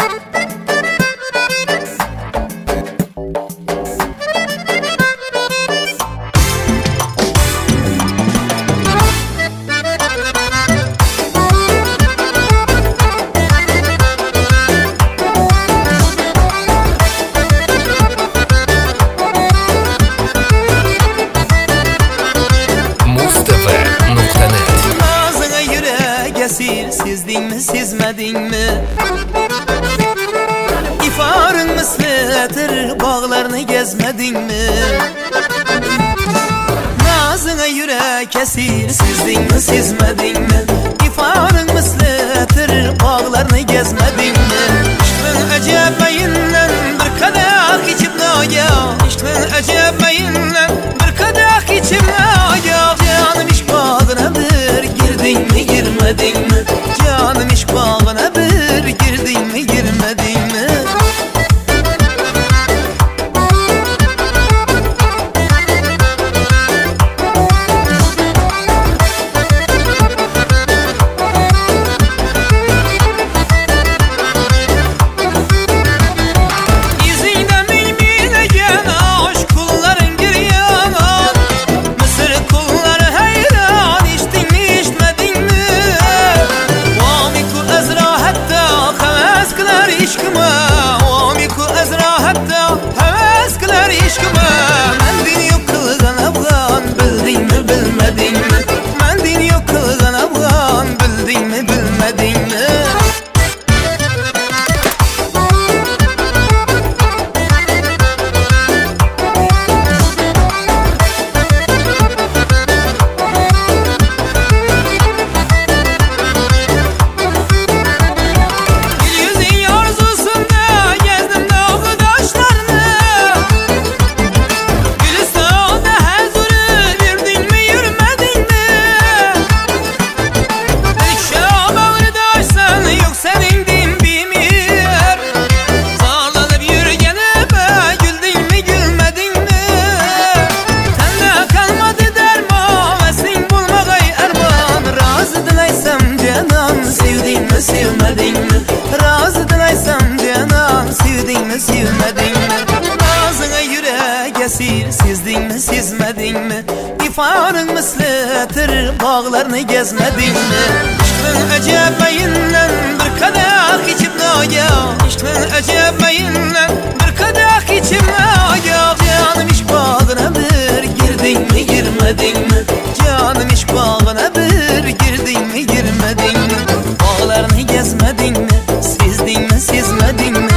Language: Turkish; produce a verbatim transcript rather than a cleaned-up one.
Sezdingmi, sezmedingmi? İfarın mislidir, bağlarını gezmedingmi? Nazına yürek esir, sezdingmi, sezmedingmi? İfarın mislidir, bağlarını gezmedingmi? İşkın acayipmeyinden bir kadeh içip naya, İşkın acayipmeyinden bir kadeh içip naya. Canım iş bağına bir girdin mi, girmedin mi? Canım iş bağına bir girdin mi, girmedin mi? Sevmedin mi? Razıdın aysam canan, sevdin mi, sevmedin mi? Ağzına yürek esir, sezdin mi, sezmedin mi? İfarın mislidir, bağlarını gezmedin mi? İşkın acayipmeyinden bir kadeh içip naya, İşkın acayipmeyinden bir kadeh içip naya. Canım iş bağına bir girdin mi, girmedin mi? Canım iş bağına bir girdin mi, girmedin mi? Bağlarını gezmedin mi, sezdin mi, sezmedin mi?